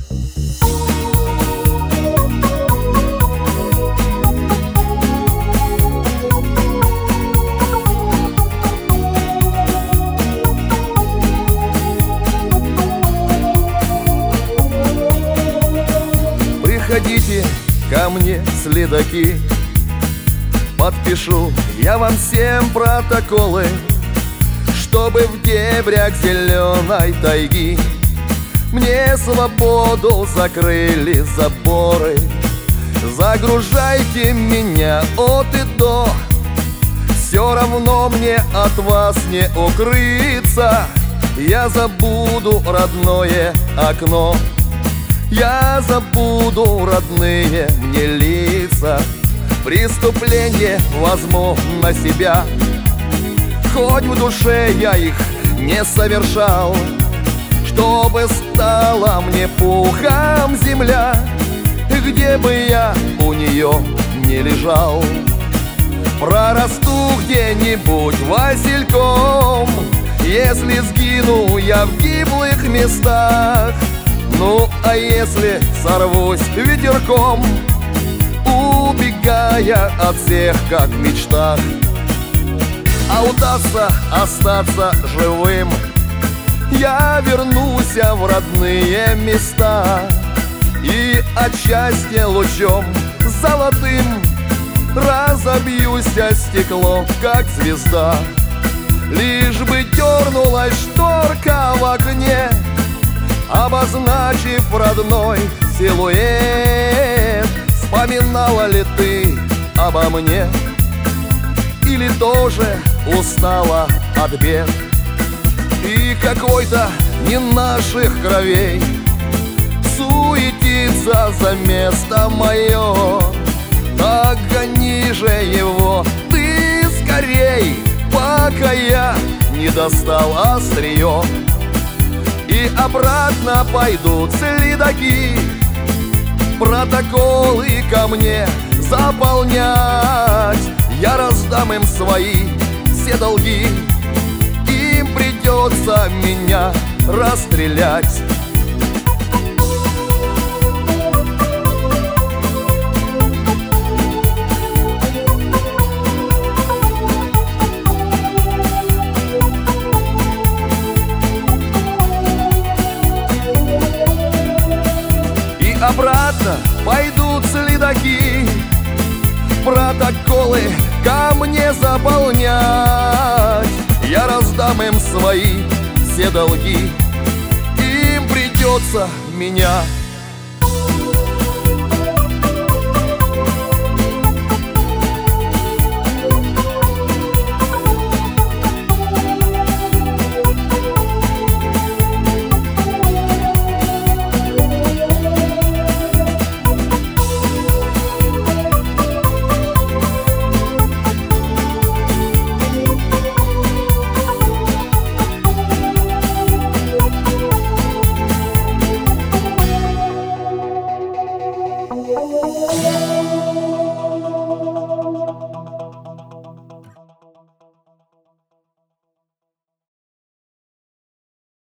Приходите ко мне, следаки, подпишу я вам всем протоколы, чтобы в дебрях зеленой тайги мне свободу закрыли заборы. Загружайте меня от и до, все равно мне от вас не укрыться. Я забуду родное окно, я забуду родные мне лица. Преступление возьму на себя, хоть в душе я их не совершал, чтобы стала мне пухом земля, где бы я у нее не лежал. Прорасту где-нибудь васильком, если сгину я в гиблых местах. Ну, а если сорвусь ветерком, убегая от всех, как в мечтах, а удастся остаться живым, я вернусь в родные места и от счастья лучом золотым разобьюсь о стекло, как звезда. Лишь бы дернулась шторка в окне, обозначив родной силуэт. Вспоминала ли ты обо мне, или тоже устала от бед? И какой-то не наших кровей суетится за место мое. Так гони же его ты скорей, пока я не достал острие. И обратно пойдут следаки, протоколы ко мне заполнять. Я раздам им свои все долги, им придется меня расстрелять. Обратно пойдут следаки, протоколы ко мне заполнять. Я раздам им свои все долги, им придется меня.